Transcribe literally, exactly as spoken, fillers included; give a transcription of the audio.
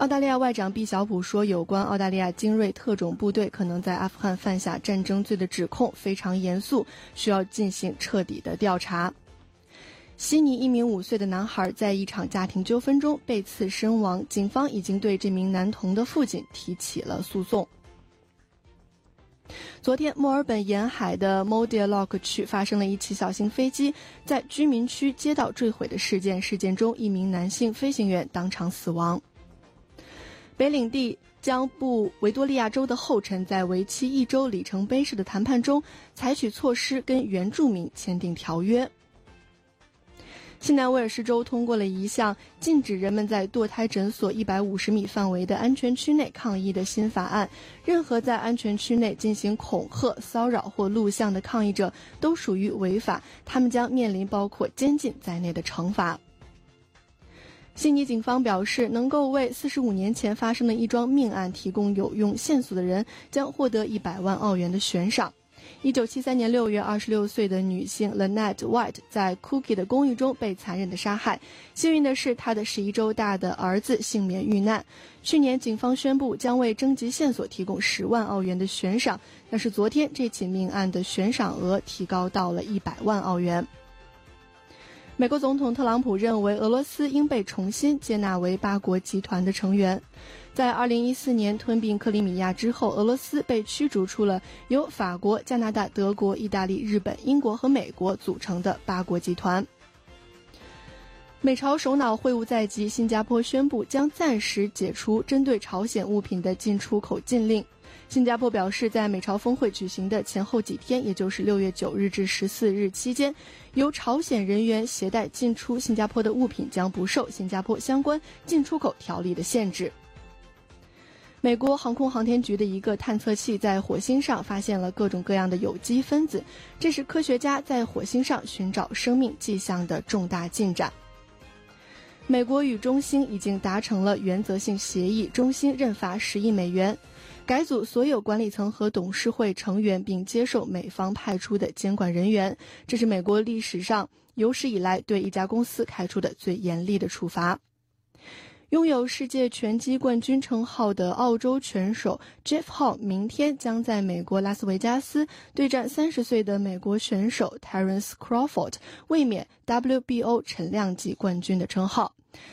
澳大利亚外长毕晓普说，有关澳大利亚精锐特种部队可能在阿富汗犯下战争罪的指控非常严肃，需要进行彻底的调查。悉尼一名五岁的男孩在一场家庭纠纷中被刺身亡，警方已经对这名男童的父亲提起了诉讼。昨天，墨尔本沿海的 Mordialloc 区发生了一起小型飞机在居民区街道坠毁的事件，事件中一名男性飞行员当场死亡。北领地将步维多利亚州的后尘，在为期一周里程碑式的谈判中采取措施跟原住民签订条约。西南威尔士州通过了一项禁止人们在堕胎诊所一百五十米范围的安全区内抗议的新法案，任何在安全区内进行恐吓、骚扰或录像的抗议者都属于违法，他们将面临包括监禁在内的惩罚。悉尼警方表示，能够为四十五年前发生的一桩命案提供有用线索的人将获得一百万澳元的悬赏。一九七三年六月，二十六岁的女性 Lynette White 在 Cookie 的公寓中被残忍地杀害。幸运的是，她的十一周大的儿子幸免遇难。去年，警方宣布将为征集线索提供十万澳元的悬赏，但是昨天这起命案的悬赏额提高到了一百万澳元。美国总统特朗普认为，俄罗斯应被重新接纳为八国集团的成员。在二零一四年吞并克里米亚之后，俄罗斯被驱逐出了由法国、加拿大、德国、意大利、日本、英国和美国组成的八国集团。美朝首脑会晤在即，新加坡宣布将暂时解除针对朝鲜物品的进出口禁令。新加坡表示，在美朝峰会举行的前后几天，也就是六月九日至十四日期间，由朝鲜人员携带进出新加坡的物品将不受新加坡相关进出口条例的限制。美国航空航天局的一个探测器在火星上发现了各种各样的有机分子，这是科学家在火星上寻找生命迹象的重大进展。美国与中兴已经达成了原则性协议，中兴认罚十亿美元，改组所有管理层和董事会成员，并接受美方派出的监管人员。这是美国历史上有史以来对一家公司开出的最严厉的处罚。拥有世界拳击冠军称号的澳洲拳手 Jeff Hall 明天将在美国拉斯维加斯对战三十岁的美国选手 Terence Crawford， 卫冕 W B O 陈量级冠军的称号。